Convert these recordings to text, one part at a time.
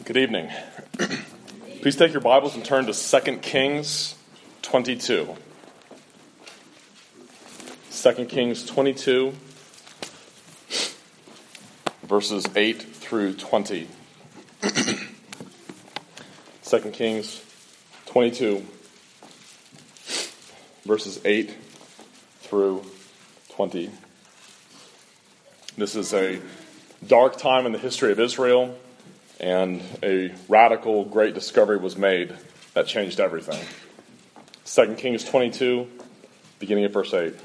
Good evening. Please take your Bibles and turn to 2 Kings 22. 2 Kings 22, verses 8 through 20. 2 Kings 22, verses 8 through 20. This is a dark time in the history of Israel, and a radical, great discovery was made that changed everything. 2 Kings 22, beginning at verse 8.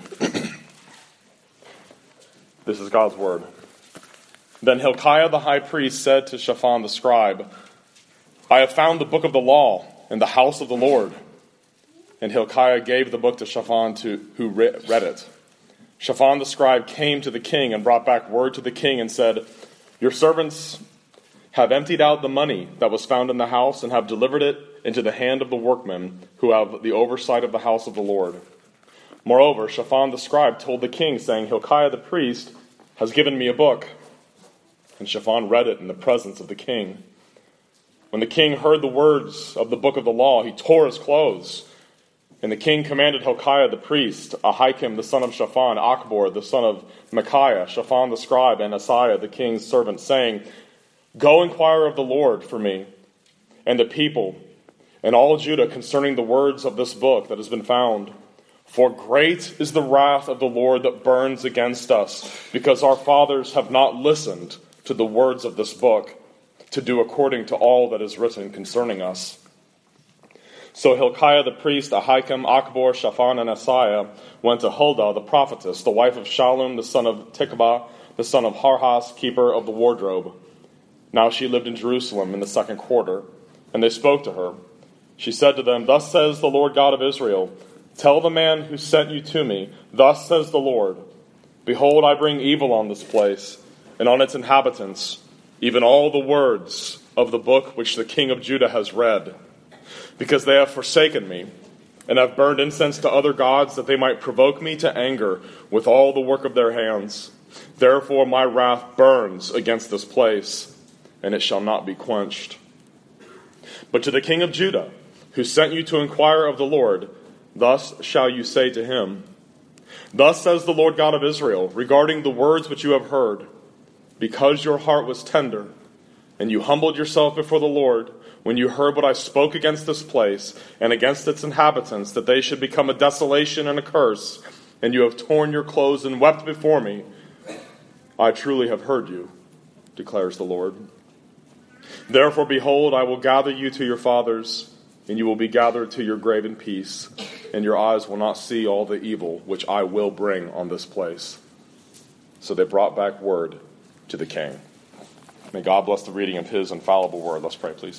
This is God's word. Then Hilkiah the high priest said to Shaphan the scribe, I have found the book of the law in the house of the Lord. And Hilkiah gave the book to Shaphan who read it. Shaphan the scribe came to the king and brought back word to the king and said, Your servants have emptied out the money that was found in the house and have delivered it into the hand of the workmen who have the oversight of the house of the Lord. Moreover, Shaphan the scribe told the king, saying, Hilkiah the priest has given me a book. And Shaphan read it in the presence of the king. When the king heard the words of the book of the law, he tore his clothes. And the king commanded Hilkiah the priest, Ahikam the son of Shaphan, Achbor the son of Micaiah, Shaphan the scribe, and Asaiah the king's servant, saying, Go inquire of the Lord for me and the people and all Judah concerning the words of this book that has been found. For great is the wrath of the Lord that burns against us, because our fathers have not listened to the words of this book, to do according to all that is written concerning us. So Hilkiah the priest, Ahikam, Achbor, Shaphan, and Asaiah went to Huldah the prophetess, the wife of Shallum, the son of Tikvah, the son of Harhas, keeper of the wardrobe. Now she lived in Jerusalem in the second quarter, and they spoke to her. She said to them, Thus says the Lord God of Israel, Tell the man who sent you to me, Thus says the Lord, Behold, I bring evil on this place, and on its inhabitants, even all the words of the book which the king of Judah has read, because they have forsaken me, and have burned incense to other gods, that they might provoke me to anger with all the work of their hands. Therefore my wrath burns against this place, and it shall not be quenched. But to the king of Judah, who sent you to inquire of the Lord, thus shall you say to him, Thus says the Lord God of Israel, regarding the words which you have heard, because your heart was tender, and you humbled yourself before the Lord, when you heard what I spoke against this place, and against its inhabitants, that they should become a desolation and a curse, and you have torn your clothes and wept before me, I truly have heard you, declares the Lord. Therefore, behold, I will gather you to your fathers, and you will be gathered to your grave in peace, and your eyes will not see all the evil which I will bring on this place. So they brought back word to the king. May God bless the reading of his infallible word. Let's pray, please.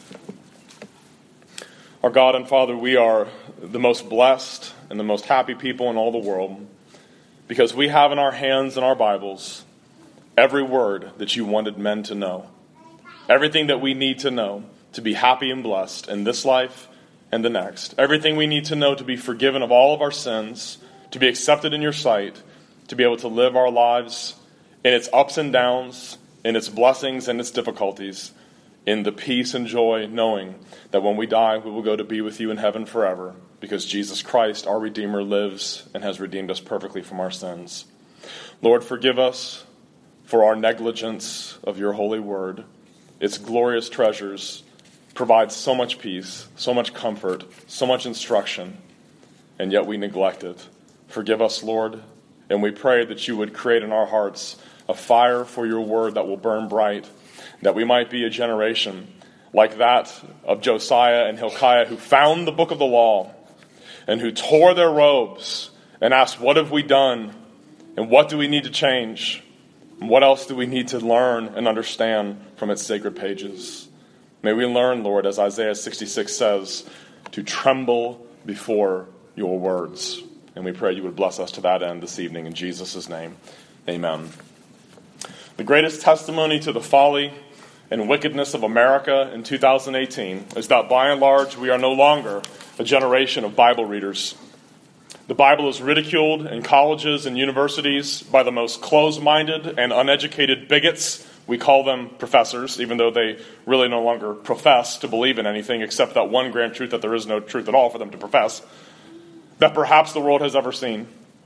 Our God and Father, we are the most blessed and the most happy people in all the world, because we have in our hands and our Bibles every word that you wanted men to know. Everything that we need to know to be happy and blessed in this life and the next. Everything we need to know to be forgiven of all of our sins, to be accepted in your sight, to be able to live our lives in its ups and downs, in its blessings and its difficulties, in the peace and joy, knowing that when we die, we will go to be with you in heaven forever, because Jesus Christ, our Redeemer, lives and has redeemed us perfectly from our sins. Lord, forgive us for our negligence of your holy word. Its glorious treasures provide so much peace, so much comfort, so much instruction, and yet we neglect it. Forgive us, Lord, and we pray that you would create in our hearts a fire for your word that will burn bright, that we might be a generation like that of Josiah and Hilkiah, who found the book of the law and who tore their robes and asked, what have we done, and what do we need to change? What else do we need to learn and understand from its sacred pages? May we learn, Lord, as Isaiah 66 says, to tremble before your words. And we pray you would bless us to that end this evening. In Jesus' name, amen. The greatest testimony to the folly and wickedness of America in 2018 is that by and large we are no longer a generation of Bible readers. The Bible is ridiculed in colleges and universities by the most closed-minded and uneducated bigots We call them professors, even though they really no longer profess to believe in anything except that one grand truth that there is no truth at all for them to profess, that perhaps the world has ever seen.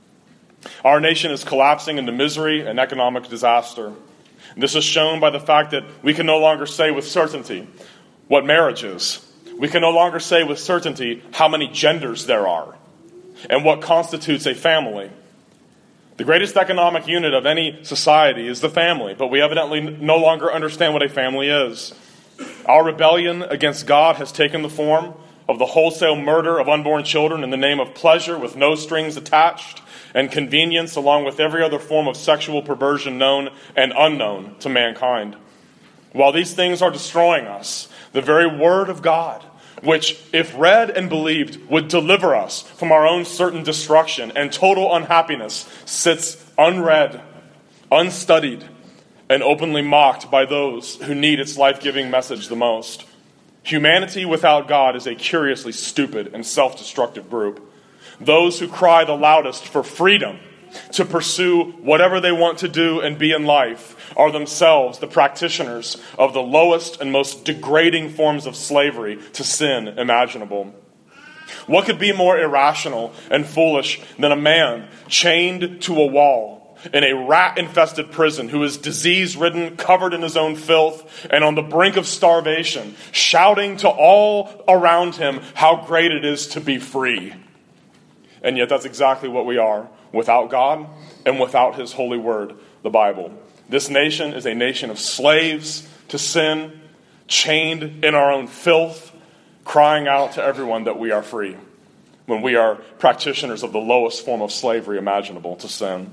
Our nation is collapsing into misery and economic disaster. This is shown by the fact that we can no longer say with certainty what marriage is. We can no longer say with certainty how many genders there are and what constitutes a family. The greatest economic unit of any society is the family, but we evidently no longer understand what a family is. Our rebellion against God has taken the form of the wholesale murder of unborn children in the name of pleasure with no strings attached and convenience, along with every other form of sexual perversion known and unknown to mankind. While these things are destroying us, the very Word of God, which, if read and believed, would deliver us from our own certain destruction and total unhappiness, sits unread, unstudied, and openly mocked by those who need its life-giving message the most. Humanity without God is a curiously stupid and self-destructive group. Those who cry the loudest for freedom to pursue whatever they want to do and be in life are themselves the practitioners of the lowest and most degrading forms of slavery to sin imaginable. What could be more irrational and foolish than a man chained to a wall in a rat-infested prison who is disease-ridden, covered in his own filth, and on the brink of starvation, shouting to all around him how great it is to be free? And yet that's exactly what we are without God and without His holy word, the Bible. This nation is a nation of slaves to sin, chained in our own filth, crying out to everyone that we are free, when we are practitioners of the lowest form of slavery imaginable to sin.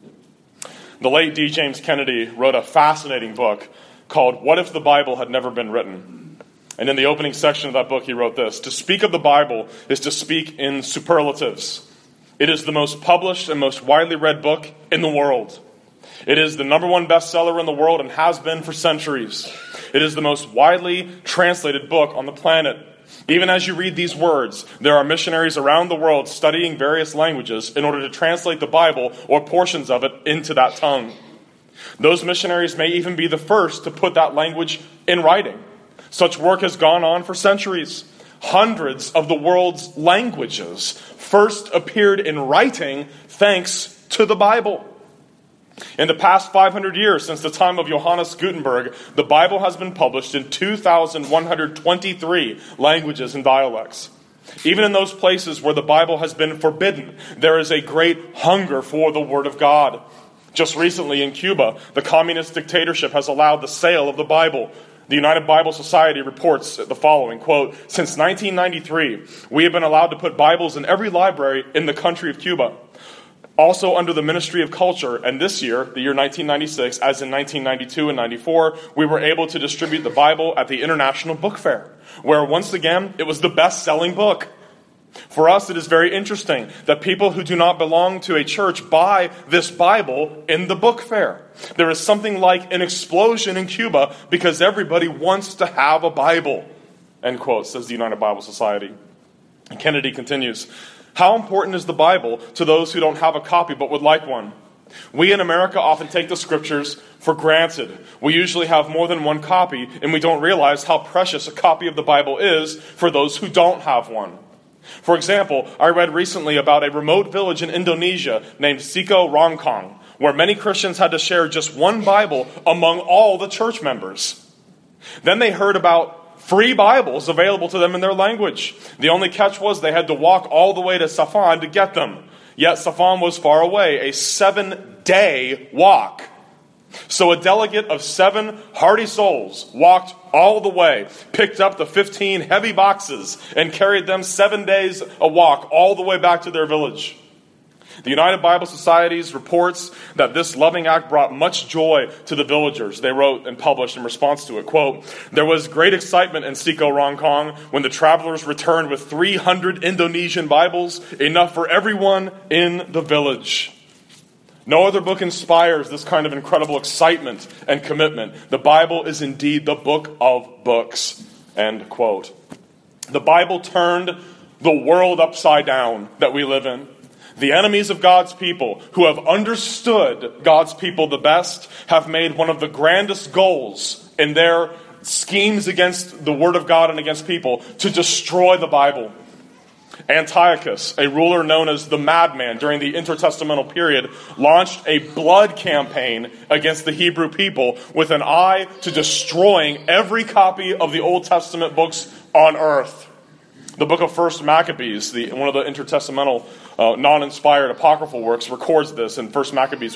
The late D. James Kennedy wrote a fascinating book called What If the Bible Had Never Been Written? And in the opening section of that book, he wrote this: to speak of the Bible is to speak in superlatives. It is the most published and most widely read book in the world. It is the number one bestseller in the world and has been for centuries. It is the most widely translated book on the planet. Even as you read these words, there are missionaries around the world studying various languages in order to translate the Bible or portions of it into that tongue. Those missionaries may even be the first to put that language in writing. Such work has gone on for centuries. Hundreds of the world's languages first appeared in writing thanks to the Bible. In the past 500 years, since the time of Johannes Gutenberg, the Bible has been published in 2,123 languages and dialects. Even in those places where the Bible has been forbidden, there is a great hunger for the Word of God. Just recently in Cuba, the communist dictatorship has allowed the sale of the Bible. The United Bible Society reports the following, quote, since 1993, we have been allowed to put Bibles in every library in the country of Cuba. Also under the Ministry of Culture, and this year, the year 1996, as in 1992 and 94, we were able to distribute the Bible at the International Book Fair, where once again, it was the best-selling book. For us, it is very interesting that people who do not belong to a church buy this Bible in the book fair. There is something like an explosion in Cuba because everybody wants to have a Bible, end quote, says the United Bible Society. And Kennedy continues, how important is the Bible to those who don't have a copy but would like one? We in America often take the scriptures for granted. We usually have more than one copy, and we don't realize how precious a copy of the Bible is for those who don't have one. For example, I read recently about a remote village in Indonesia named Siko Rongkong, where many Christians had to share just one Bible among all the church members. Then they heard about free Bibles available to them in their language. The only catch was they had to walk all the way to Safan to get them. Yet Safan was far away, a 7-day walk. So a delegate of 7 hardy souls walked all the way, picked up the 15 heavy boxes, and carried them 7 days a walk all the way back to their village. The United Bible Society's reports that this loving act brought much joy to the villagers. They wrote and published in response to it, quote, there was great excitement in Siko Rongkong when the travelers returned with 300 Indonesian Bibles, enough for everyone in the village. No other book inspires this kind of incredible excitement and commitment. The Bible is indeed the book of books, end quote. The Bible turned the world upside down that we live in. The enemies of God's people, who have understood God's people the best, have made one of the grandest goals in their schemes against the Word of God and against people to destroy the Bible. Antiochus, a ruler known as the Madman during the intertestamental period, launched a blood campaign against the Hebrew people with an eye to destroying every copy of the Old Testament books on earth. The book of 1 Maccabees, one of the intertestamental non-inspired apocryphal works, records this in 1 Maccabees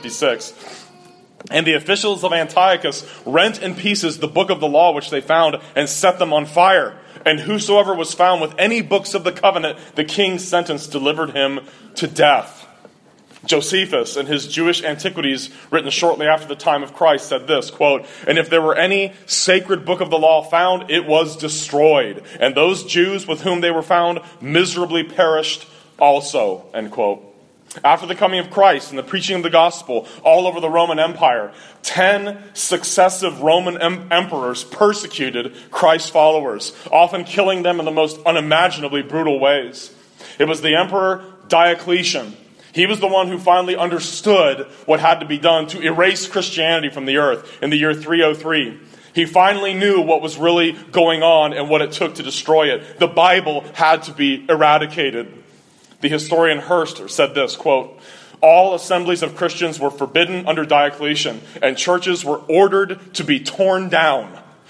1:56. And the officials of Antiochus rent in pieces the book of the law which they found and set them on fire. And whosoever was found with any books of the covenant, the king's sentence delivered him to death. Josephus, in his Jewish Antiquities, written shortly after the time of Christ, said this, quote, "And if there were any sacred book of the law found, it was destroyed. And those Jews with whom they were found miserably perished also," end quote. After the coming of Christ and the preaching of the gospel all over the Roman Empire, 10 successive Roman emperors persecuted Christ's followers, often killing them in the most unimaginably brutal ways. It was the Emperor Diocletian. He was the one who finally understood what had to be done to erase Christianity from the earth in the year 303. He finally knew what was really going on and what it took to destroy it. The Bible had to be eradicated. The historian Hurst said this, quote, "All assemblies of Christians were forbidden under Diocletian, and churches were ordered to be torn down.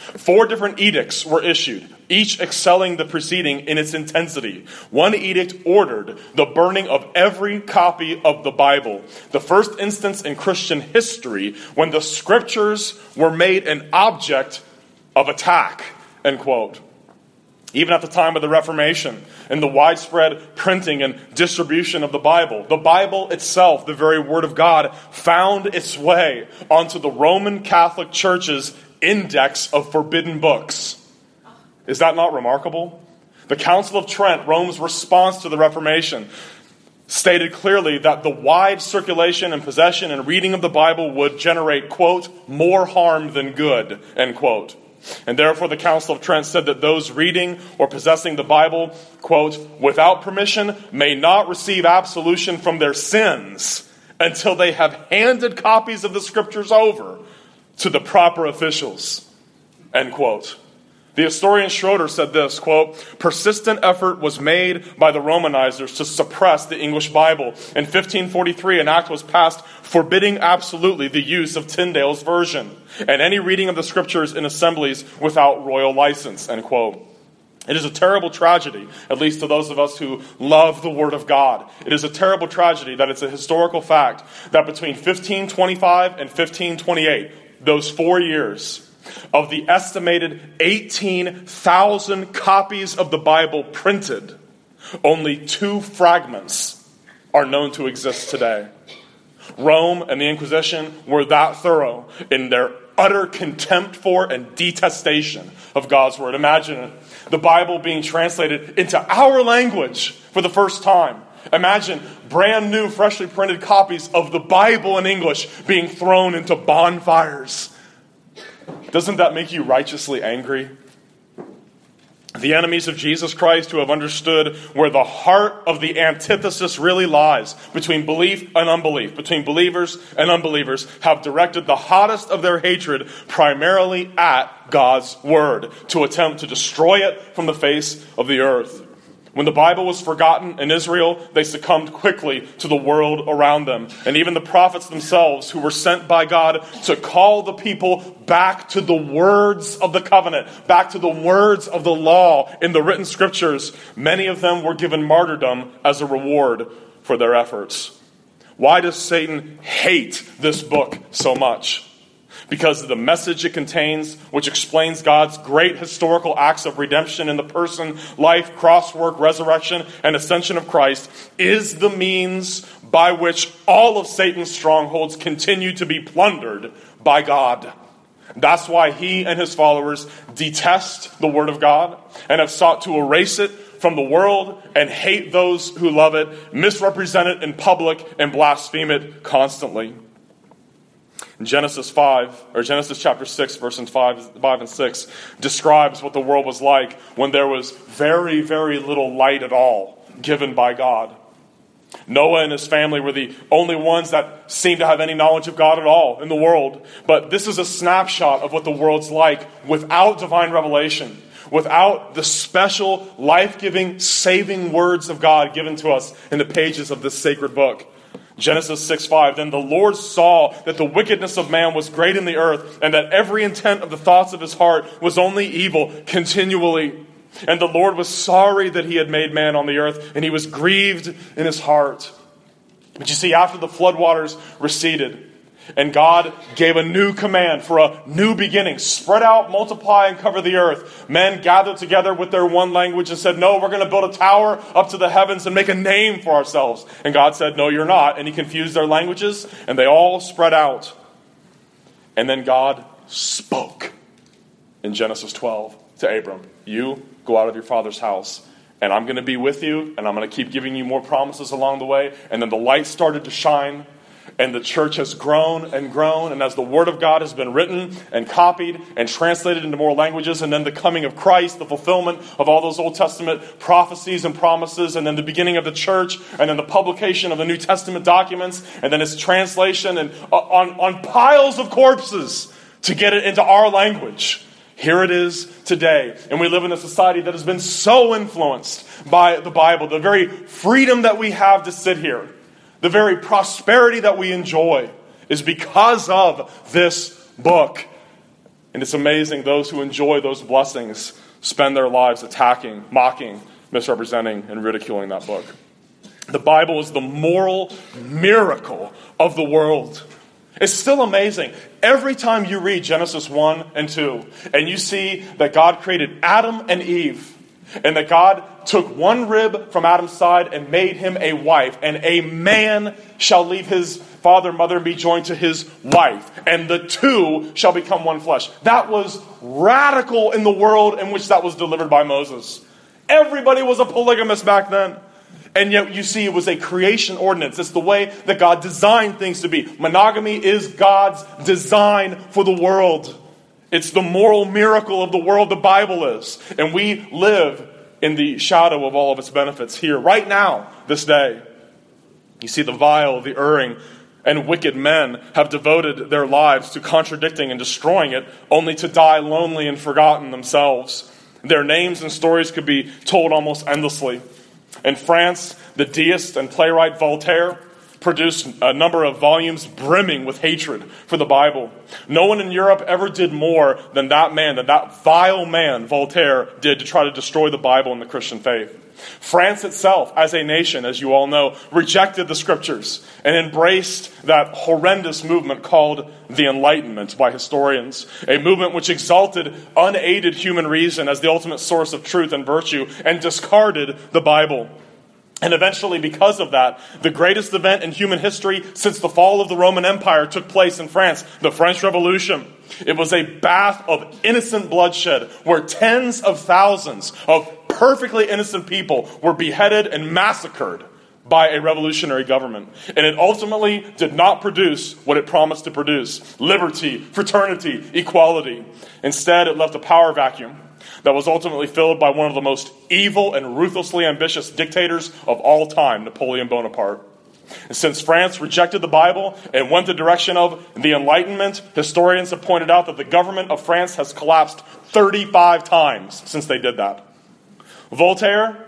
4 different edicts were issued, each excelling the preceding in its intensity. One edict ordered the burning of every copy of the Bible, the first instance in Christian history when the scriptures were made an object of attack," end quote. Even at the time of the Reformation and the widespread printing and distribution of the Bible itself, the very Word of God, found its way onto the Roman Catholic Church's index of forbidden books. Is that not remarkable? The Council of Trent, Rome's response to the Reformation, stated clearly that the wide circulation and possession and reading of the Bible would generate, quote, "more harm than good," end quote. And therefore the Council of Trent said that those reading or possessing the Bible, quote, "without permission may not receive absolution from their sins until they have handed copies of the scriptures over to the proper officials," end quote. The historian Schroeder said this, quote, "Persistent effort was made by the Romanizers to suppress the English Bible. In 1543, an act was passed forbidding absolutely the use of Tyndale's version and any reading of the scriptures in assemblies without royal license," end quote. It is a terrible tragedy, at least to those of us who love the Word of God. It is a terrible tragedy that it's a historical fact that between 1525 and 1528, those 4 years, of the estimated 18,000 copies of the Bible printed, only 2 fragments are known to exist today. Rome and the Inquisition were that thorough in their utter contempt for and detestation of God's Word. Imagine it, the Bible being translated into our language for the first time. Imagine brand new, freshly printed copies of the Bible in English being thrown into bonfires. Doesn't that make you righteously angry? The enemies of Jesus Christ, who have understood where the heart of the antithesis really lies between belief and unbelief, between believers and unbelievers, have directed the hottest of their hatred primarily at God's Word to attempt to destroy it from the face of the earth. When the Bible was forgotten in Israel, they succumbed quickly to the world around them. And even the prophets themselves, who were sent by God to call the people back to the words of the covenant, back to the words of the law in the written scriptures, many of them were given martyrdom as a reward for their efforts. Why does Satan hate this book so much? Because of the message it contains, which explains God's great historical acts of redemption in the person, life, cross work, resurrection, and ascension of Christ, is the means by which all of Satan's strongholds continue to be plundered by God. That's why he and his followers detest the Word of God and have sought to erase it from the world and hate those who love it, misrepresent it in public, and blaspheme it constantly. Genesis chapter 6, verses 5 and 6 describes what the world was like when there was very, very little light at all given by God. Noah and his family were the only ones that seemed to have any knowledge of God at all in the world. But this is a snapshot of what the world's like without divine revelation, without the special, life-giving, saving words of God given to us in the pages of this sacred book. Genesis 6:5, then the Lord saw that the wickedness of man was great in the earth, and that every intent of the thoughts of his heart was only evil continually. And the Lord was sorry that he had made man on the earth, and he was grieved in his heart. But you see, after the floodwaters receded, and God gave a new command for a new beginning, spread out, multiply, and cover the earth, men gathered together with their one language and said, no, we're going to build a tower up to the heavens and make a name for ourselves. And God said, no, you're not. And he confused their languages, and they all spread out. And then God spoke in Genesis 12 to Abram, you go out of your father's house, and I'm going to be with you, and I'm going to keep giving you more promises along the way. And then the light started to shine, and the church has grown, and as the Word of God has been written and copied and translated into more languages, and then the coming of Christ, the fulfillment of all those Old Testament prophecies and promises, and then the beginning of the church, and then the publication of the New Testament documents, and then its translation and on piles of corpses to get it into our language. Here it is today. And we live in a society that has been so influenced by the Bible. The very freedom that we have to sit here, the very prosperity that we enjoy is because of this book. And it's amazing, those who enjoy those blessings spend their lives attacking, mocking, misrepresenting, and ridiculing that book. The Bible is the moral miracle of the world. It's still amazing. Every time you read Genesis 1 and 2, and you see that God created Adam and Eve, and that God took one rib from Adam's side and made him a wife, and a man shall leave his father and mother and be joined to his wife, and the two shall become one flesh. That was radical in the world in which that was delivered by Moses. Everybody was a polygamist back then. And yet you see it was a creation ordinance. It's the way that God designed things to be. Monogamy is God's design for the world. It's the moral miracle of the world the Bible is. And we live in the shadow of all of its benefits here, right now, this day. You see the vile, the erring, and wicked men have devoted their lives to contradicting and destroying it, only to die lonely and forgotten themselves. Their names and stories could be told almost endlessly. In France, the deist and playwright Voltaire produced a number of volumes brimming with hatred for the Bible. No one in Europe ever did more than that man, that vile man, Voltaire, did to try to destroy the Bible and the Christian faith. France itself, as a nation, as you all know, rejected the Scriptures and embraced that horrendous movement called the Enlightenment by historians, a movement which exalted unaided human reason as the ultimate source of truth and virtue and discarded the Bible. And eventually, because of that, the greatest event in human history since the fall of the Roman Empire took place in France, the French Revolution. It was a bath of innocent bloodshed where tens of thousands of perfectly innocent people were beheaded and massacred by a revolutionary government. And it ultimately did not produce what it promised to produce: liberty, fraternity, equality. Instead, it left a power vacuum that was ultimately filled by one of the most evil and ruthlessly ambitious dictators of all time, Napoleon Bonaparte. And since France rejected the Bible and went the direction of the Enlightenment, historians have pointed out that the government of France has collapsed 35 times since they did that. Voltaire,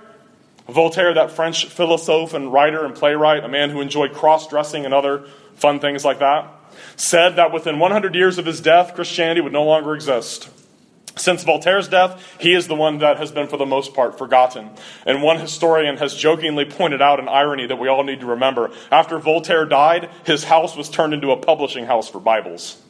that French philosopher and writer and playwright, a man who enjoyed cross-dressing and other fun things like that, said that within 100 years of his death, Christianity would no longer exist. Since Voltaire's death, he is the one that has been, for the most part, forgotten. And one historian has jokingly pointed out an irony that we all need to remember. After Voltaire died, his house was turned into a publishing house for Bibles.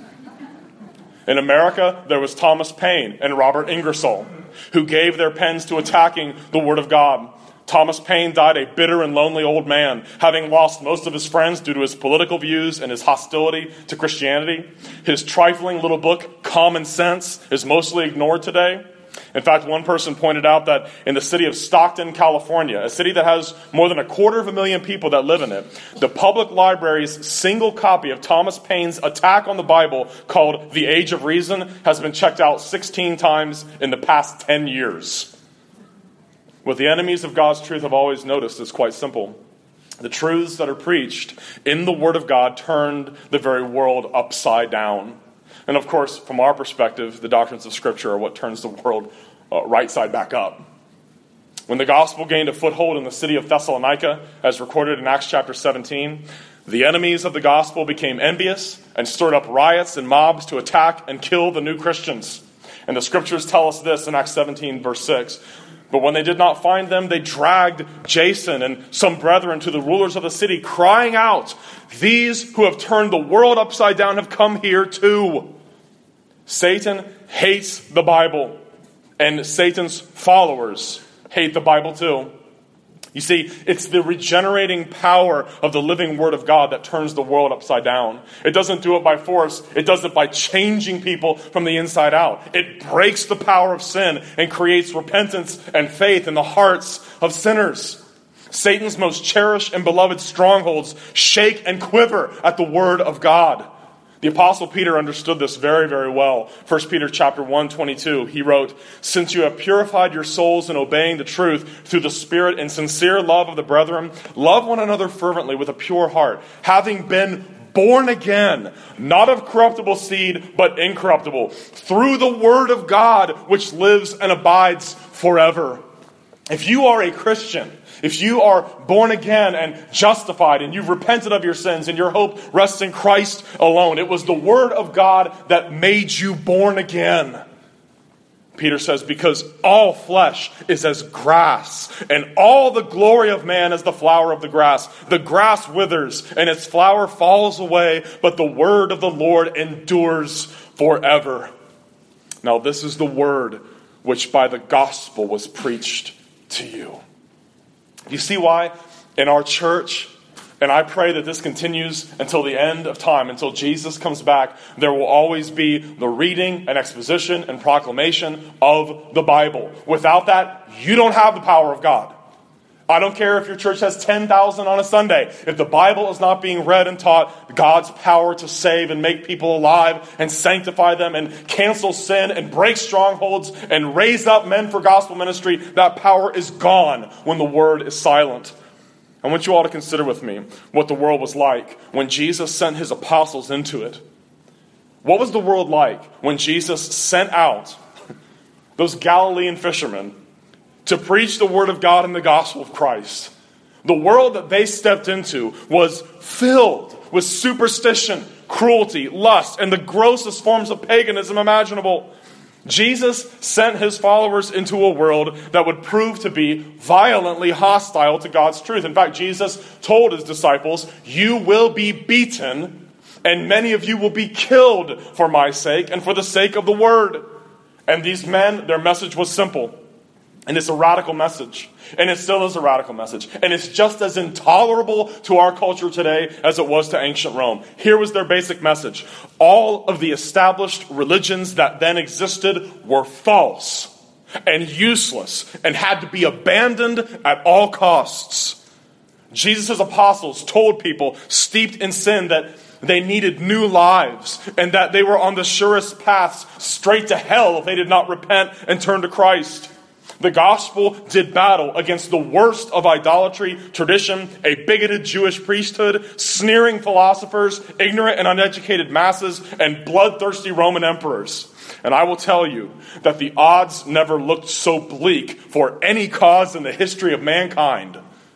In America, there was Thomas Paine and Robert Ingersoll, who gave their pens to attacking the Word of God. Thomas Paine died a bitter and lonely old man, having lost most of his friends due to his political views and his hostility to Christianity. His trifling little book, Common Sense, is mostly ignored today. In fact, one person pointed out that in the city of Stockton, California, a city that has more than 250,000 people that live in it, the public library's single copy of Thomas Paine's attack on the Bible, called The Age of Reason, has been checked out 16 times in the past 10 years. What the enemies of God's truth have always noticed is quite simple. The truths that are preached in the Word of God turned the very world upside down. And of course, from our perspective, the doctrines of Scripture are what turns the world right side back up. When the gospel gained a foothold in the city of Thessalonica, as recorded in Acts chapter 17, the enemies of the gospel became envious and stirred up riots and mobs to attack and kill the new Christians. And the Scriptures tell us this in Acts 17, verse 6. But when they did not find them, they dragged Jason and some brethren to the rulers of the city, crying out, "These who have turned the world upside down have come here too." Satan hates the Bible, and Satan's followers hate the Bible too. You see, it's the regenerating power of the living Word of God that turns the world upside down. It doesn't do it by force. It does it by changing people from the inside out. It breaks the power of sin and creates repentance and faith in the hearts of sinners. Satan's most cherished and beloved strongholds shake and quiver at the Word of God. The Apostle Peter understood this very, very well. 1 Peter chapter 1:22, he wrote, "Since you have purified your souls in obeying the truth through the Spirit and sincere love of the brethren, love one another fervently with a pure heart, having been born again, not of corruptible seed, but incorruptible, through the Word of God, which lives and abides forever." If you are a Christian, if you are born again and justified and you've repented of your sins and your hope rests in Christ alone, it was the Word of God that made you born again. Peter says, because all flesh is as grass, and all the glory of man as the flower of the grass. The grass withers and its flower falls away, but the word of the Lord endures forever. Now this is the word which by the gospel was preached to you. You see why in our church, and I pray that this continues until the end of time, until Jesus comes back, there will always be the reading and exposition and proclamation of the Bible. Without that, you don't have the power of God. I don't care if your church has 10,000 on a Sunday. If the Bible is not being read and taught, God's power to save and make people alive and sanctify them and cancel sin and break strongholds and raise up men for gospel ministry, that power is gone when the word is silent. I want you all to consider with me what the world was like when Jesus sent his apostles into it. What was the world like when Jesus sent out those Galilean fishermen to preach the word of God and the gospel of Christ? The world that they stepped into was filled with superstition, cruelty, lust, and the grossest forms of paganism imaginable. Jesus sent his followers into a world that would prove to be violently hostile to God's truth. In fact, Jesus told his disciples, "You will be beaten, and many of you will be killed for my sake and for the sake of the word." And these men, their message was simple. And it's a radical message. And it still is a radical message. And it's just as intolerable to our culture today as it was to ancient Rome. Here was their basic message. All of the established religions that then existed were false and useless and had to be abandoned at all costs. Jesus' apostles told people steeped in sin that they needed new lives and that they were on the surest paths straight to hell if they did not repent and turn to Christ. The gospel did battle against the worst of idolatry, tradition, a bigoted Jewish priesthood, sneering philosophers, ignorant and uneducated masses, and bloodthirsty Roman emperors. And I will tell you that the odds never looked so bleak for any cause in the history of mankind.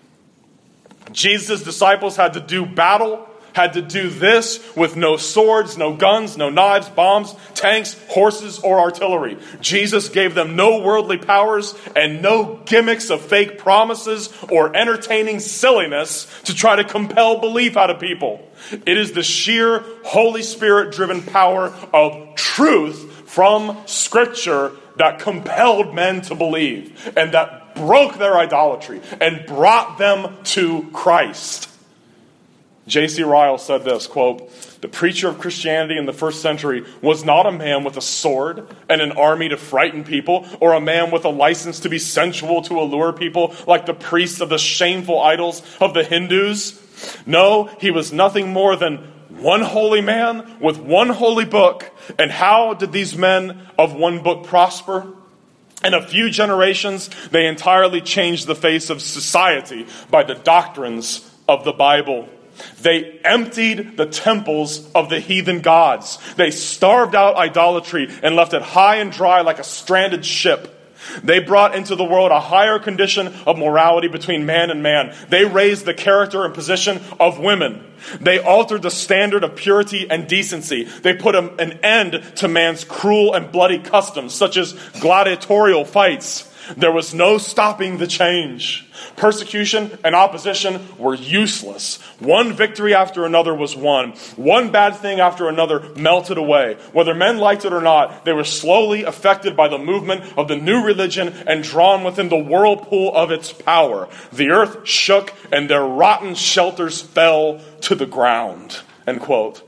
Jesus' disciples had to do battle, had to do this with no swords, no guns, no knives, bombs, tanks, horses, or artillery. Jesus gave them no worldly powers and no gimmicks of fake promises or entertaining silliness to try to compel belief out of people. It is the sheer Holy Spirit-driven power of truth from Scripture that compelled men to believe and that broke their idolatry and brought them to Christ. J.C. Ryle said this, quote, "The preacher of Christianity in the first century was not a man with a sword and an army to frighten people, or a man with a license to be sensual to allure people like the priests of the shameful idols of the Hindus. No, he was nothing more than one holy man with one holy book. And how did these men of one book prosper? In a few generations, they entirely changed the face of society by the doctrines of the Bible. They emptied the temples of the heathen gods. They starved out idolatry and left it high and dry like a stranded ship. They brought into the world a higher condition of morality between man and man. They raised the character and position of women. They altered the standard of purity and decency. They put an end to man's cruel and bloody customs, such as gladiatorial fights. There was no stopping the change. Persecution and opposition were useless. One victory after another was won. One bad thing after another melted away. Whether men liked it or not, they were slowly affected by the movement of the new religion and drawn within the whirlpool of its power. The earth shook and their rotten shelters fell to the ground. End quote.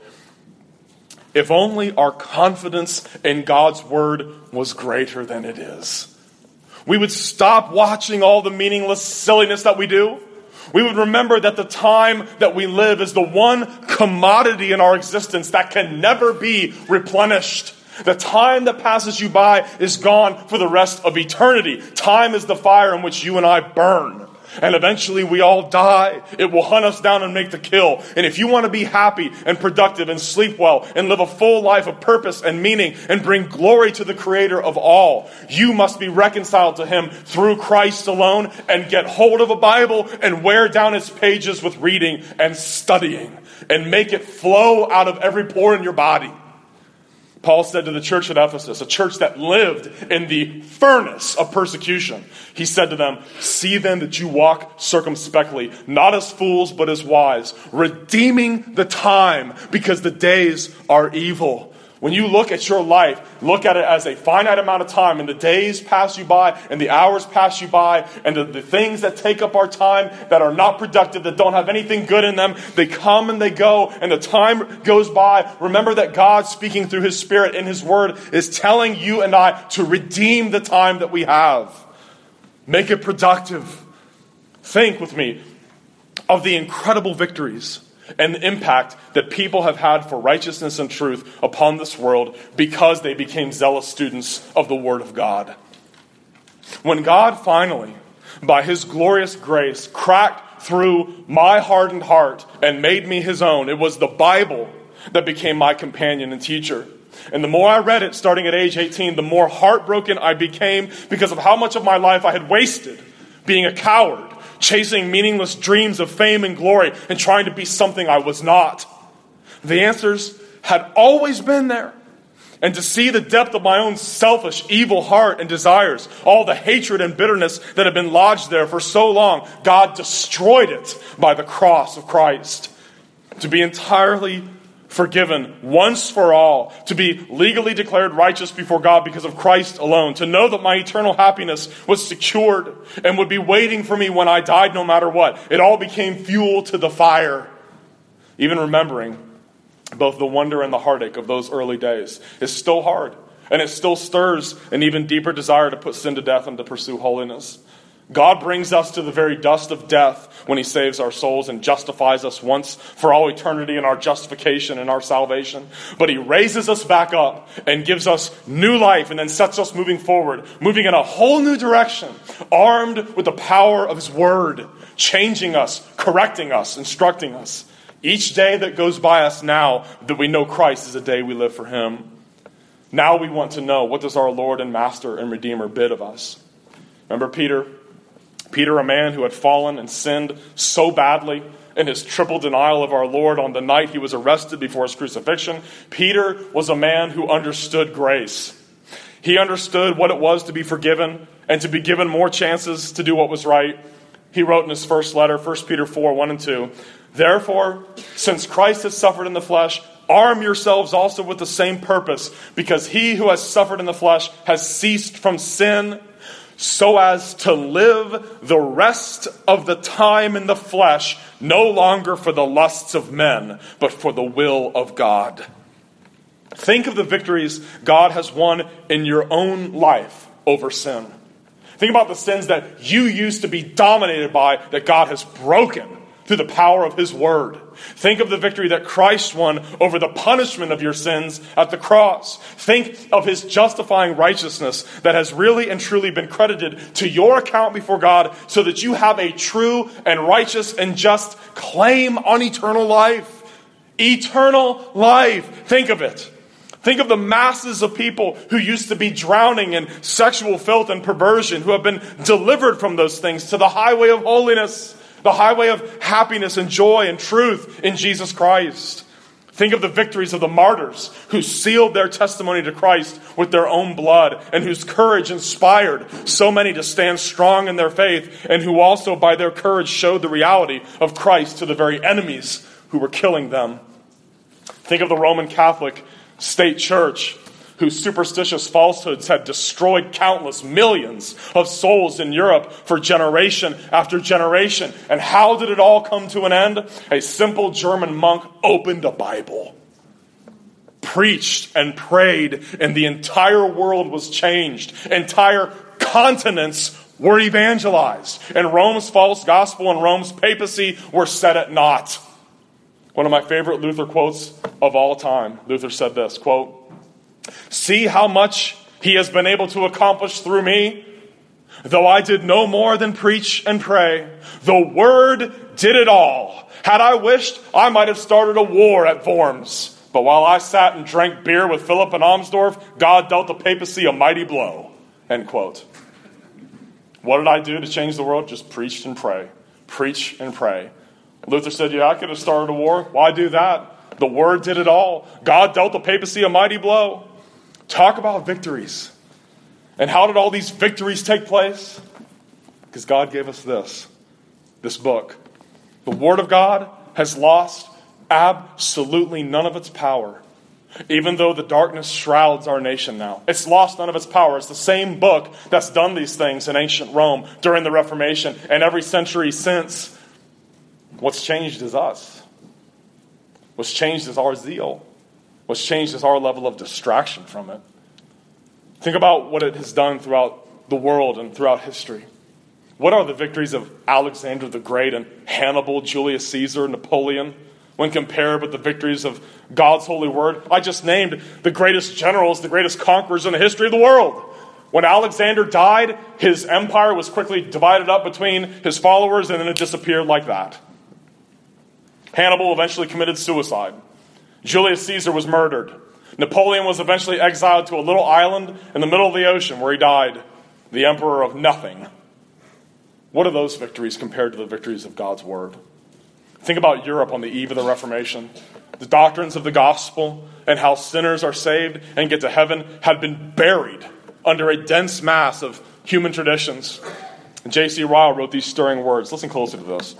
If only our confidence in God's word was greater than it is. We would stop watching all the meaningless silliness that we do. We would remember that the time that we live is the one commodity in our existence that can never be replenished. The time that passes you by is gone for the rest of eternity. Time is the fire in which you and I burn. And eventually we all die. It will hunt us down and make the kill. And if you want to be happy and productive and sleep well and live a full life of purpose and meaning and bring glory to the Creator of all, you must be reconciled to Him through Christ alone and get hold of a Bible and wear down its pages with reading and studying and make it flow out of every pore in your body. Paul said to the church at Ephesus, a church that lived in the furnace of persecution, he said to them, "See then that you walk circumspectly, not as fools but as wise, redeeming the time because the days are evil." When you look at your life, look at it as a finite amount of time, and the days pass you by, and the hours pass you by, and the things that take up our time that are not productive, that don't have anything good in them, they come and they go, and the time goes by. Remember that God, speaking through His Spirit in His Word, is telling you and I to redeem the time that we have. Make it productive. Think with me of the incredible victories and the impact that people have had for righteousness and truth upon this world because they became zealous students of the Word of God. When God finally, by His glorious grace, cracked through my hardened heart and made me His own, it was the Bible that became my companion and teacher. And the more I read it, starting at age 18, the more heartbroken I became because of how much of my life I had wasted being a coward, chasing meaningless dreams of fame and glory, and trying to be something I was not. The answers had always been there. And to see the depth of my own selfish, evil heart and desires, all the hatred and bitterness that had been lodged there for so long, God destroyed it by the cross of Christ. To be entirely forgiven once for all, to be legally declared righteous before God because of Christ alone, to know that my eternal happiness was secured and would be waiting for me when I died no matter what. It all became fuel to the fire. Even remembering both the wonder and the heartache of those early days is still hard, and it still stirs an even deeper desire to put sin to death and to pursue holiness. God brings us to the very dust of death when He saves our souls and justifies us once for all eternity in our justification and our salvation. But He raises us back up and gives us new life and then sets us moving forward, moving in a whole new direction, armed with the power of His Word, changing us, correcting us, instructing us. Each day that goes by us now that we know Christ is a day we live for Him. Now we want to know, what does our Lord and Master and Redeemer bid of us? Remember Peter? Peter, a man who had fallen and sinned so badly in his triple denial of our Lord on the night he was arrested before his crucifixion. Peter was a man who understood grace. He understood what it was to be forgiven and to be given more chances to do what was right. He wrote in his first letter, 1 Peter 4, 1 and 2, "Therefore, since Christ has suffered in the flesh, arm yourselves also with the same purpose, because he who has suffered in the flesh has ceased from sin, so as to live the rest of the time in the flesh, no longer for the lusts of men, but for the will of God." Think of the victories God has won in your own life over sin. Think about the sins that you used to be dominated by that God has broken through the power of his word. Think of the victory that Christ won over the punishment of your sins at the cross. Think of his justifying righteousness that has really and truly been credited to your account before God, so that you have a true and righteous and just claim on eternal life. Eternal life. Think of it. Think of the masses of people who used to be drowning in sexual filth and perversion, who have been delivered from those things to the highway of holiness, the highway of happiness and joy and truth in Jesus Christ. Think of the victories of the martyrs who sealed their testimony to Christ with their own blood, and whose courage inspired so many to stand strong in their faith, and who also by their courage showed the reality of Christ to the very enemies who were killing them. Think of the Roman Catholic state church, whose superstitious falsehoods had destroyed countless millions of souls in Europe for generation after generation. And how did it all come to an end? A simple German monk opened a Bible, preached and prayed, and the entire world was changed. Entire continents were evangelized, and Rome's false gospel and Rome's papacy were set at naught. One of my favorite Luther quotes of all time. Luther said this, quote, "See how much he has been able to accomplish through me. Though I did no more than preach and pray, the word did it all. Had I wished, I might have started a war at Worms. But while I sat and drank beer with Philip and Amsdorf, God dealt the papacy a mighty blow." End quote. What did I do to change the world? Just preach and pray. Preach and pray. Luther said, yeah, I could have started a war. Why do that? The word did it all. God dealt the papacy a mighty blow. Talk about victories. And how did all these victories take place? Because God gave us this book. The Word of God has lost absolutely none of its power, even though the darkness shrouds our nation now. It's lost none of its power. It's the same book that's done these things in ancient Rome during the Reformation and every century since. What's changed is us. What's changed is our zeal. What's changed is our level of distraction from it. Think about what it has done throughout the world and throughout history. What are the victories of Alexander the Great and Hannibal, Julius Caesar, Napoleon, when compared with the victories of God's holy word? I just named the greatest generals, the greatest conquerors in the history of the world. When Alexander died, his empire was quickly divided up between his followers, and then it disappeared like that. Hannibal eventually committed suicide. Julius Caesar was murdered. Napoleon was eventually exiled to a little island in the middle of the ocean where he died, the emperor of nothing. What are those victories compared to the victories of God's word? Think about Europe on the eve of the Reformation. The doctrines of the gospel and how sinners are saved and get to heaven had been buried under a dense mass of human traditions. And J.C. Ryle wrote these stirring words. Listen closely to this.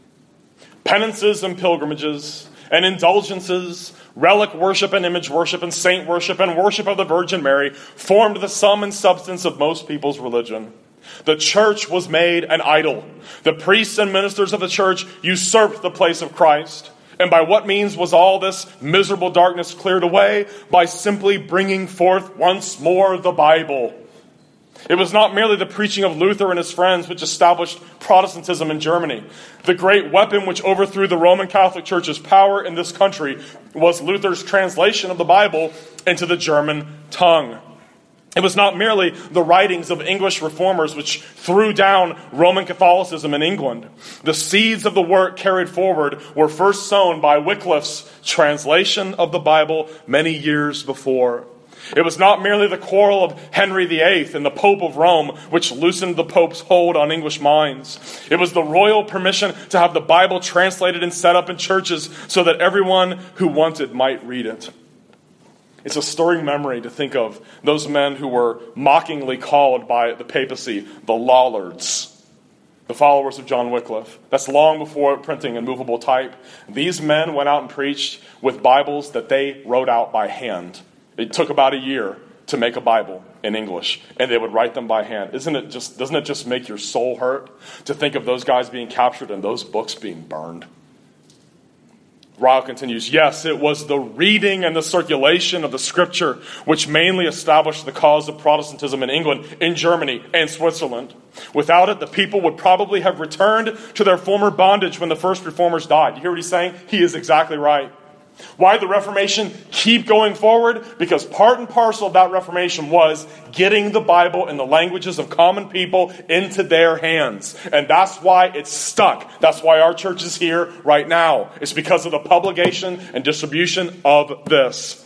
Penances and pilgrimages and indulgences, relic worship and image worship and saint worship and worship of the Virgin Mary formed the sum and substance of most people's religion. The church was made an idol. The priests and ministers of the church usurped the place of Christ. And by what means was all this miserable darkness cleared away? By simply bringing forth once more the Bible. It was not merely the preaching of Luther and his friends which established Protestantism in Germany. The great weapon which overthrew the Roman Catholic Church's power in this country was Luther's translation of the Bible into the German tongue. It was not merely the writings of English reformers which threw down Roman Catholicism in England. The seeds of the work carried forward were first sown by Wycliffe's translation of the Bible many years before. It was not merely the quarrel of Henry VIII and the Pope of Rome which loosened the Pope's hold on English minds. It was the royal permission to have the Bible translated and set up in churches so that everyone who wanted might read it. It's a stirring memory to think of those men who were mockingly called by the papacy the Lollards, the followers of John Wycliffe. That's long before printing and movable type. These men went out and preached with Bibles that they wrote out by hand. It took about a year to make a Bible in English, and they would write them by hand. Doesn't it just make your soul hurt to think of those guys being captured and those books being burned? Ryle continues, yes, it was the reading and the circulation of the Scripture which mainly established the cause of Protestantism in England, in Germany, and Switzerland. Without it, the people would probably have returned to their former bondage when the first reformers died. You hear what he's saying? He is exactly right. Why did the Reformation keep going forward? Because part and parcel of that Reformation was getting the Bible in the languages of common people into their hands. And that's why it's stuck. That's why our church is here right now. It's because of the publication and distribution of this.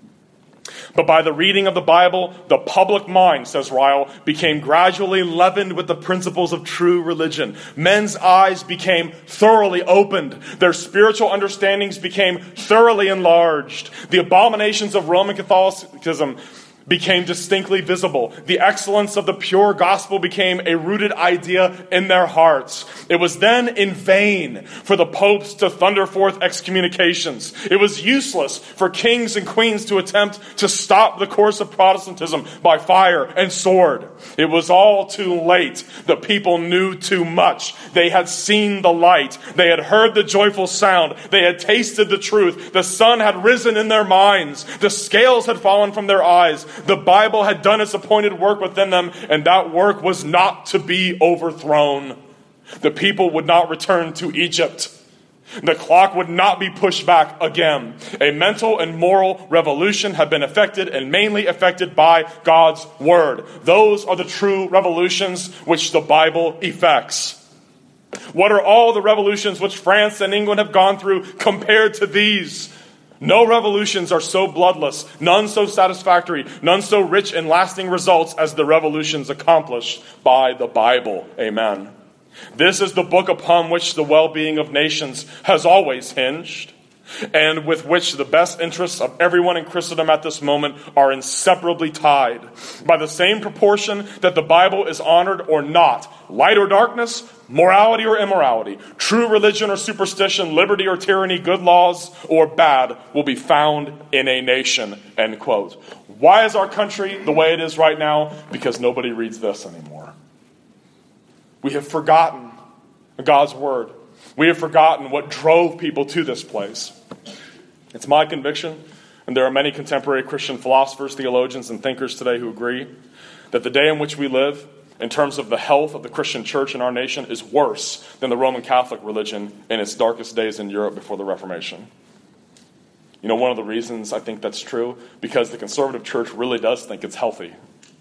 But by the reading of the Bible, the public mind, says Ryle, became gradually leavened with the principles of true religion. Men's eyes became thoroughly opened. Their spiritual understandings became thoroughly enlarged. The abominations of Roman Catholicism became distinctly visible. The excellence of the pure gospel became a rooted idea in their hearts. It was then in vain for the popes to thunder forth excommunications. It was useless for kings and queens to attempt to stop the course of Protestantism by fire and sword. It was all too late. The people knew too much. They had seen the light. They had heard the joyful sound. They had tasted the truth. The sun had risen in their minds. The scales had fallen from their eyes. The Bible had done its appointed work within them, and that work was not to be overthrown. The people would not return to Egypt. The clock would not be pushed back again. A mental and moral revolution had been effected, and mainly effected by God's word. Those are the true revolutions which the Bible effects. What are all the revolutions which France and England have gone through compared to these? No revolutions are so bloodless, none so satisfactory, none so rich in lasting results as the revolutions accomplished by the Bible. Amen. This is the book upon which the well-being of nations has always hinged, and with which the best interests of everyone in Christendom at this moment are inseparably tied. By the same proportion that the Bible is honored or not, light or darkness, morality or immorality, true religion or superstition, liberty or tyranny, good laws or bad, will be found in a nation. End quote. Why is our country the way it is right now? Because nobody reads this anymore. We have forgotten God's word. We have forgotten what drove people to this place. It's my conviction, and there are many contemporary Christian philosophers, theologians, and thinkers today who agree that the day in which we live, in terms of the health of the Christian church in our nation, is worse than the Roman Catholic religion in its darkest days in Europe before the Reformation. You know, one of the reasons I think that's true, because the conservative church really does think it's healthy.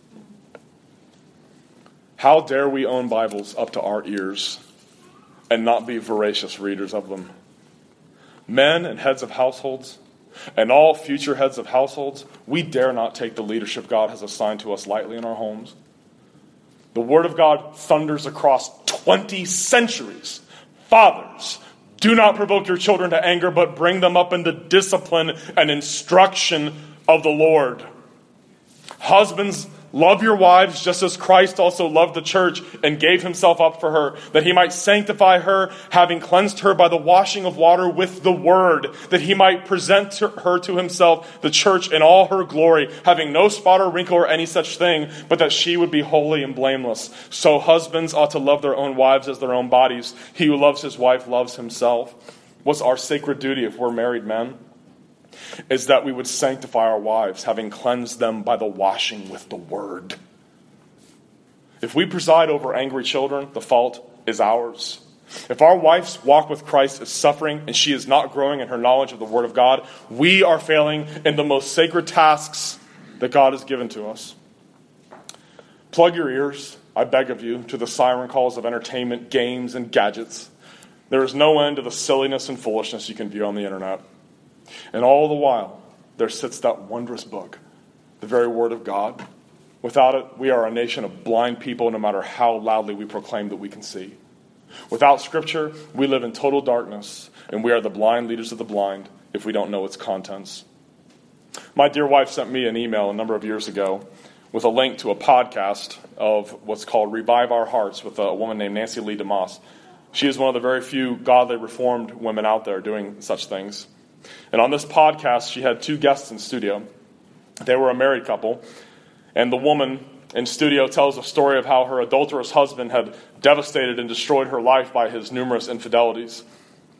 How dare we own Bibles up to our ears and not be voracious readers of them? Men and heads of households, and all future heads of households, we dare not take the leadership God has assigned to us lightly in our homes. The Word of God thunders across 20 centuries. Fathers, do not provoke your children to anger, but bring them up in the discipline and instruction of the Lord. Husbands, love your wives just as Christ also loved the church and gave himself up for her, that he might sanctify her, having cleansed her by the washing of water with the word, that he might present her to himself, the church, in all her glory, having no spot or wrinkle or any such thing, but that she would be holy and blameless. So husbands ought to love their own wives as their own bodies. He who loves his wife loves himself. What's our sacred duty if we're married men? Is that we would sanctify our wives, having cleansed them by the washing with the word. If we preside over angry children, the fault is ours. If our wife's walk with Christ is suffering and she is not growing in her knowledge of the word of God, we are failing in the most sacred tasks that God has given to us. Plug your ears, I beg of you, to the siren calls of entertainment, games, and gadgets. There is no end to the silliness and foolishness you can view on the internet. And all the while, there sits that wondrous book, the very word of God. Without it, we are a nation of blind people, no matter how loudly we proclaim that we can see. Without Scripture, we live in total darkness, and we are the blind leaders of the blind if we don't know its contents. My dear wife sent me an email a number of years ago with a link to a podcast of what's called Revive Our Hearts with a woman named Nancy Lee DeMoss. She is one of the very few godly Reformed women out there doing such things. And on this podcast, she had two guests in studio. They were a married couple, and the woman in studio tells a story of how her adulterous husband had devastated and destroyed her life by his numerous infidelities.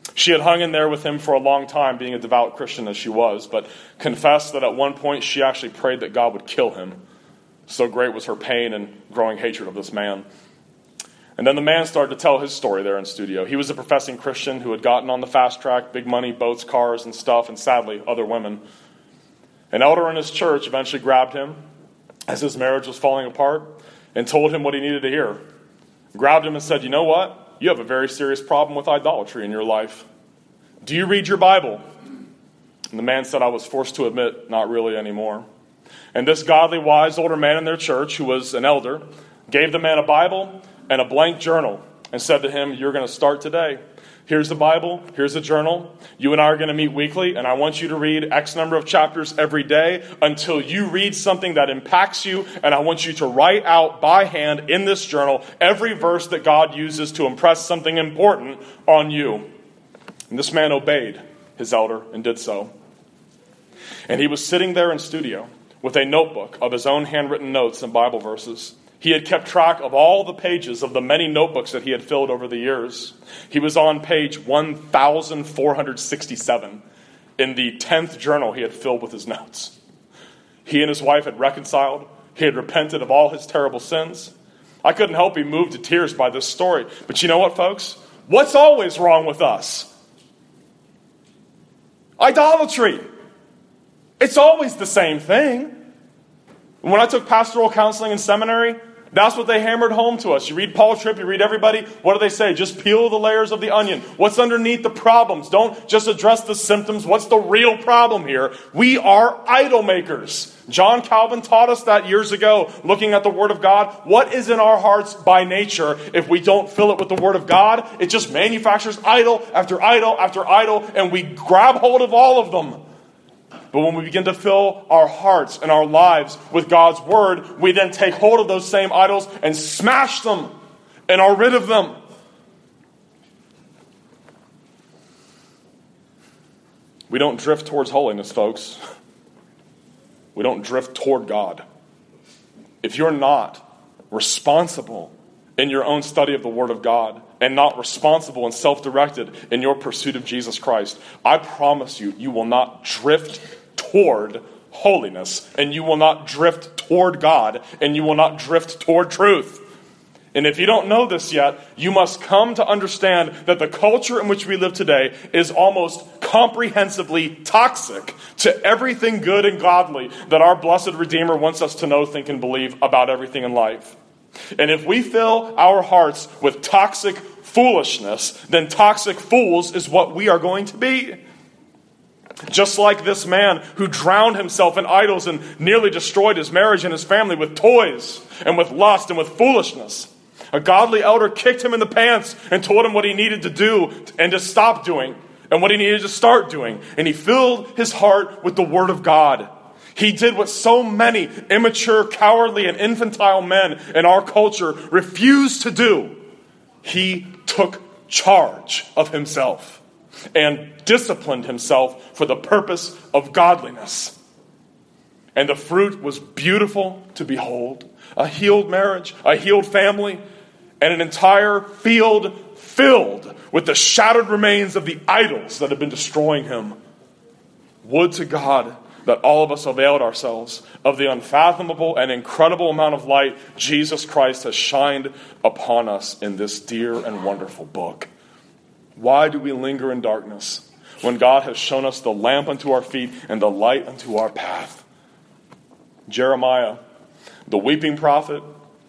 She had hung in there with him for a long time, being a devout Christian as she was, but confessed that at one point she actually prayed that God would kill him. So great was her pain and growing hatred of this man. And then the man started to tell his story there in studio. He was a professing Christian who had gotten on the fast track, big money, boats, cars, and stuff, and sadly, other women. An elder in his church eventually grabbed him as his marriage was falling apart and told him what he needed to hear. Grabbed him and said, "You know what? You have a very serious problem with idolatry in your life. Do you read your Bible?" And the man said, "I was forced to admit, not really anymore." And this godly, wise older man in their church, who was an elder, gave the man a Bible and a blank journal and said to him, "You're going to start today. Here's the Bible. Here's the journal. You and I are going to meet weekly, and I want you to read X number of chapters every day until you read something that impacts you, and I want you to write out by hand in this journal every verse that God uses to impress something important on you." And this man obeyed his elder and did so. And he was sitting there in studio with a notebook of his own handwritten notes and Bible verses. He had kept track of all the pages of the many notebooks that he had filled over the years. He was on page 1,467 in the 10th journal he had filled with his notes. He and his wife had reconciled. He had repented of all his terrible sins. I couldn't help be moved to tears by this story. But you know what, folks? What's always wrong with us? Idolatry. It's always the same thing. When I took pastoral counseling in seminary, that's what they hammered home to us. You read Paul Tripp, you read everybody. What do they say? Just peel the layers of the onion. What's underneath the problems? Don't just address the symptoms. What's the real problem here? We are idol makers. John Calvin taught us that years ago, looking at the Word of God. What is in our hearts by nature if we don't fill it with the Word of God? It just manufactures idol after idol after idol, and we grab hold of all of them. But when we begin to fill our hearts and our lives with God's Word, we then take hold of those same idols and smash them and are rid of them. We don't drift towards holiness, folks. We don't drift toward God. If you're not responsible in your own study of the Word of God and not responsible and self-directed in your pursuit of Jesus Christ, I promise you, you will not drift toward holiness, and you will not drift toward God, and you will not drift toward truth. And if you don't know this yet, you must come to understand that the culture in which we live today is almost comprehensively toxic to everything good and godly that our blessed Redeemer wants us to know, think, and believe about everything in life. And if we fill our hearts with toxic foolishness, then toxic fools is what we are going to be. Just like this man who drowned himself in idols and nearly destroyed his marriage and his family with toys and with lust and with foolishness. A godly elder kicked him in the pants and told him what he needed to do and to stop doing and what he needed to start doing. And he filled his heart with the Word of God. He did what so many immature, cowardly, and infantile men in our culture refuse to do. He took charge of himself and disciplined himself for the purpose of godliness. And the fruit was beautiful to behold. A healed marriage, a healed family, and an entire field filled with the shattered remains of the idols that had been destroying him. Would to God that all of us availed ourselves of the unfathomable and incredible amount of light Jesus Christ has shined upon us in this dear and wonderful book. Why do we linger in darkness when God has shown us the lamp unto our feet and the light unto our path? Jeremiah, the weeping prophet,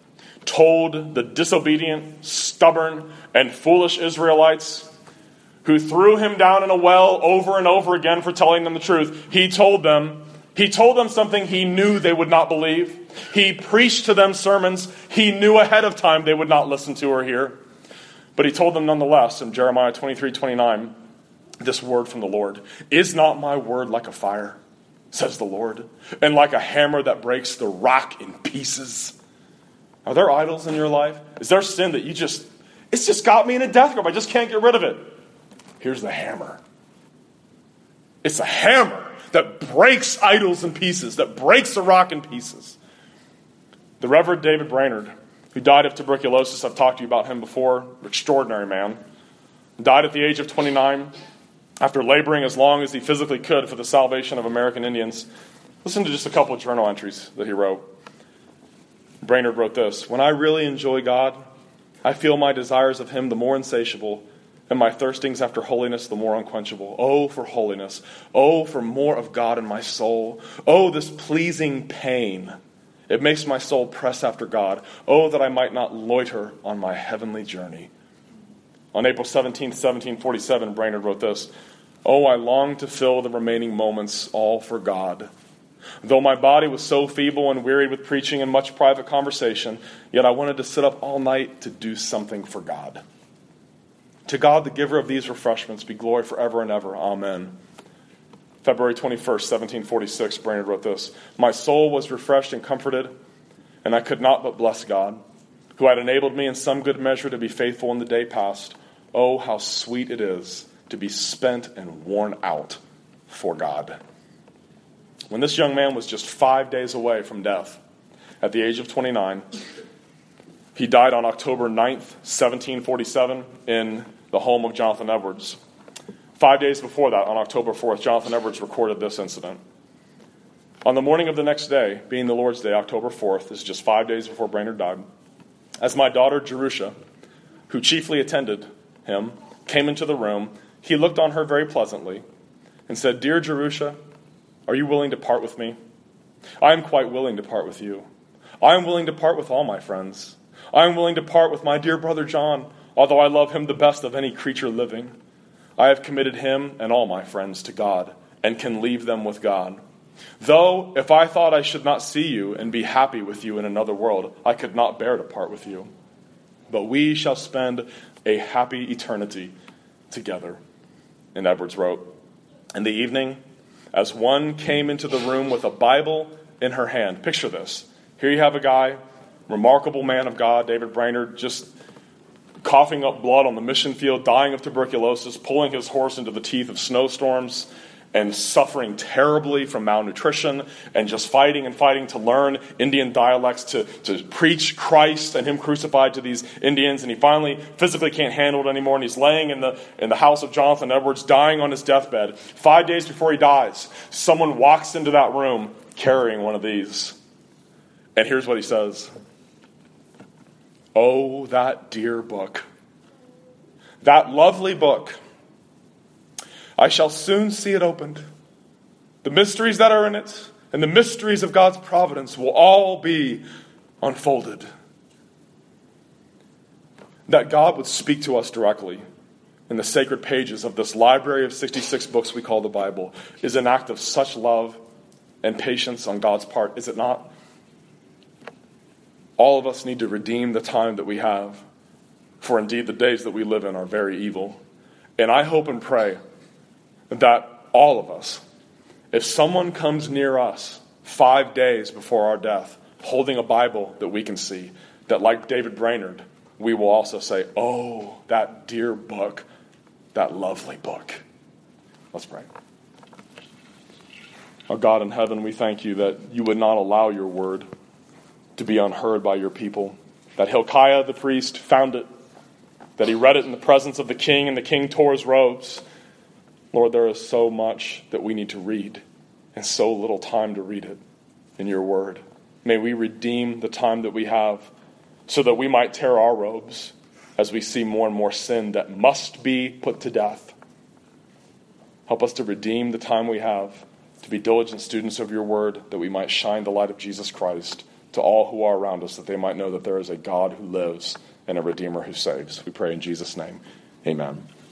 told the disobedient, stubborn, and foolish Israelites who threw him down in a well over and over again for telling them the truth. He told them something he knew they would not believe. He preached to them sermons he knew ahead of time they would not listen to or hear. But he told them nonetheless in Jeremiah 23:29, this word from the Lord. Is not my word like a fire, says the Lord, and like a hammer that breaks the rock in pieces? Are there idols in your life? Is there sin that it's just got me in a death grip. I just can't get rid of it. Here's the hammer. It's a hammer that breaks idols in pieces, that breaks the rock in pieces. The Reverend David Brainerd, who died of tuberculosis, I've talked to you about him before, extraordinary man, Died at the age of 29 after laboring as long as he physically could for the salvation of American Indians. Listen to just a couple of journal entries that he wrote. Brainerd wrote this: "When I really enjoy God, I feel my desires of him the more insatiable, and my thirstings after holiness the more unquenchable. Oh, for holiness. Oh, for more of God in my soul. Oh, this pleasing pain. It makes my soul press after God. Oh, that I might not loiter on my heavenly journey." On April 17th, 1747, Brainerd wrote this: "Oh, I long to fill the remaining moments all for God. Though my body was so feeble and wearied with preaching and much private conversation, yet I wanted to sit up all night to do something for God. To God, the giver of these refreshments, be glory forever and ever. Amen." February 21st, 1746, Brainerd wrote this: "My soul was refreshed and comforted, and I could not but bless God, who had enabled me in some good measure to be faithful in the day past. Oh, how sweet it is to be spent and worn out for God." When this young man was just 5 days away from death, at the age of 29, he died on October 9th, 1747, in the home of Jonathan Edwards. 5 days before that, on October 4th, Jonathan Edwards recorded this incident. "On the morning of the next day, being the Lord's Day, October 4th, this is just 5 days before Brainerd died, as my daughter Jerusha, who chiefly attended him, came into the room, he looked on her very pleasantly and said, 'Dear Jerusha, are you willing to part with me? I am quite willing to part with you. I am willing to part with all my friends. I am willing to part with my dear brother John, although I love him the best of any creature living. I have committed him and all my friends to God, and can leave them with God. Though, if I thought I should not see you and be happy with you in another world, I could not bear to part with you. But we shall spend a happy eternity together." And Edwards wrote, "In the evening, as one came into the room with a Bible in her hand." Picture this. Here you have a guy, remarkable man of God, David Brainerd, just coughing up blood on the mission field, dying of tuberculosis, pulling his horse into the teeth of snowstorms, and suffering terribly from malnutrition, and just fighting and fighting to learn Indian dialects to preach Christ and him crucified to these Indians. And he finally physically can't handle it anymore, and he's laying in the house of Jonathan Edwards, dying on his deathbed. 5 days before he dies, someone walks into that room carrying one of these. And here's what he says: "Oh, that dear book, that lovely book. I shall soon see it opened. The mysteries that are in it and the mysteries of God's providence will all be unfolded." That God would speak to us directly in the sacred pages of this library of 66 books we call the Bible is an act of such love and patience on God's part, is it not? All of us need to redeem the time that we have, for indeed the days that we live in are very evil. And I hope and pray that all of us, if someone comes near us 5 days before our death, holding a Bible that we can see, that like David Brainerd, we will also say, "Oh, that dear book, that lovely book." Let's pray. Our God in heaven, we thank you that you would not allow your word to be unheard by your people, that Hilkiah the priest found it, that he read it in the presence of the king, and the king tore his robes. Lord, there is so much that we need to read and so little time to read it in your word. May we redeem the time that we have so that we might tear our robes as we see more and more sin that must be put to death. Help us to redeem the time we have, to be diligent students of your word, that we might shine the light of Jesus Christ to all who are around us, that they might know that there is a God who lives and a Redeemer who saves. We pray in Jesus' name. Amen.